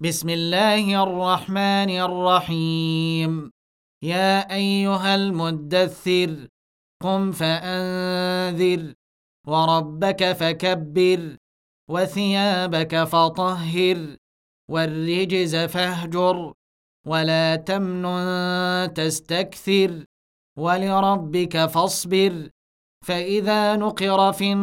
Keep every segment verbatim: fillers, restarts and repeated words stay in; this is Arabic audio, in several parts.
بسم الله الرحمن الرحيم. يا أيها المدثر قم فأنذر وربك فكبر وثيابك فطهر والرجز فاهجر ولا تمنن تستكثر ولربك فاصبر فإذا نقر في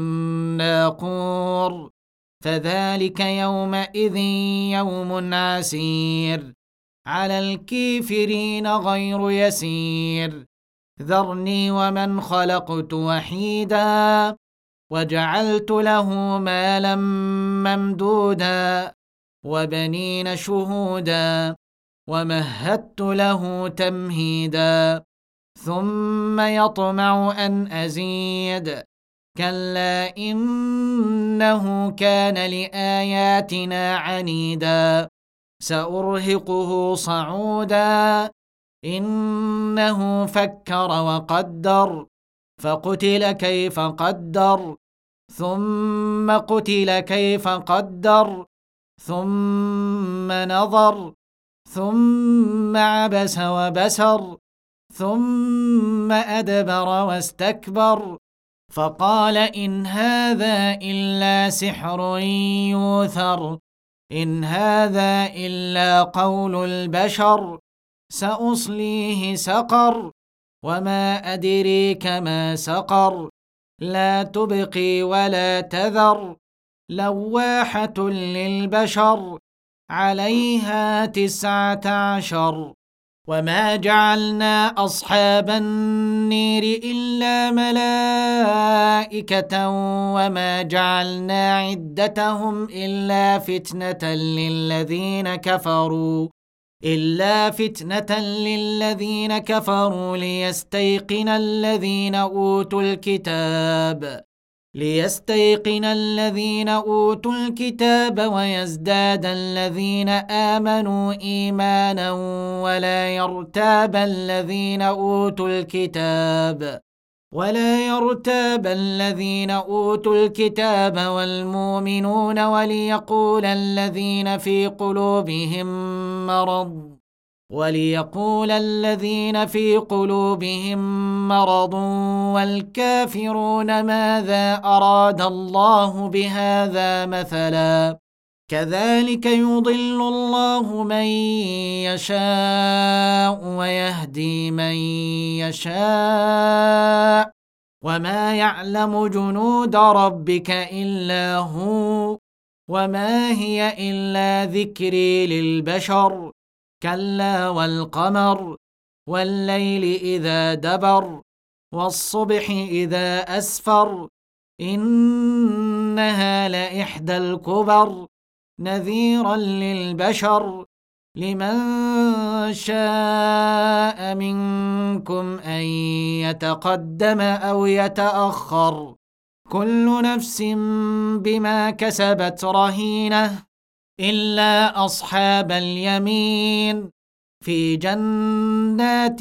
الناقور فذلك يومئذ يوم عسير على الكافرين غير يسير ذرني ومن خلقت وحيدا وجعلت له مالا ممدودا وبنين شهودا ومهدت له تمهيدا ثم يطمع أن أزيد كلا إنه كان لآياتنا عنيدا سأرهقه صعودا إنه فكر وقدر فقتل كيف قدر ثم قتل كيف قدر ثم نظر ثم عبس وبسر ثم أدبر واستكبر فقال إن هذا إلا سحر يوثر إن هذا إلا قول البشر سأصليه سقر وما أدريك ما سقر لا تبقي ولا تذر لواحة للبشر عليها تسعة عشر وما جعلنا أصحاب النير إلا ملائكة وما جعلنا عدتهم إلا فتنة للذين كفروا إلا فتنة للذين كفروا ليستيقن الذين أوتوا الكتاب ليستيقن الذين أوتوا الكتاب ويزداد الذين آمنوا إيمانا ولا يرتاب الذين أوتوا الكتاب ولا يرتاب الذين أوتوا الكتاب والمؤمنون وليقول الذين في قلوبهم مرض وليقول الذين في قلوبهم مرض والكافرون ماذا أراد الله بهذا مثلا كذلك يضل الله من يشاء ويهدي من يشاء وما يعلم جنود ربك إلا هو وما هي إلا ذكري للبشر كلا والقمر والليل إذا دبر والصبح إذا أسفر إنها لإحدى الكبر نذيرا للبشر لمن شاء منكم أن يتقدم أو يتأخر كل نفس بما كسبت رهينة إلا أصحاب اليمين في جنات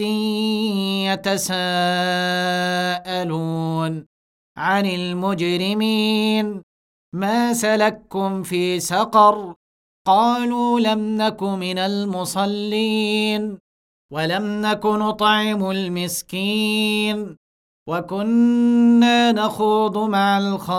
يتساءلون عن المجرمين ما سلككم في سقر قالوا لم نك من المصلين ولم نك نطعم المسكين وكنا نخوض مع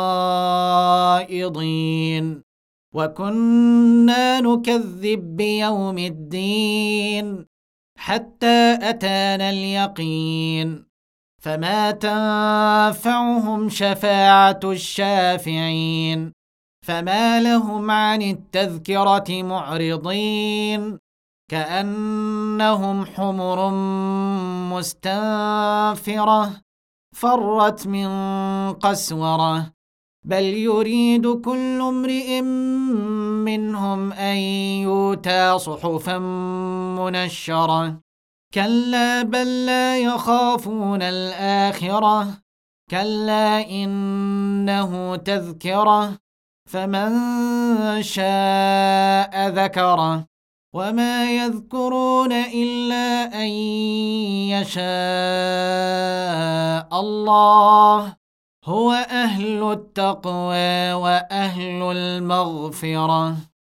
الخائضين وكنا نكذب بيوم الدين حتى أتانا اليقين فما تنفعهم شفاعة الشافعين فما لهم عن التذكرة معرضين كأنهم حمر مستنفرة فرت من قسورة بل يريد كل امرئ منهم أن يؤتى صحفا منشرة كلا بل لا يخافون الآخرة كلا إنه تذكرة فمن شاء ذكره وما يذكرون إلا أن يشاء الله هو أهل التقوى وأهل المغفرة.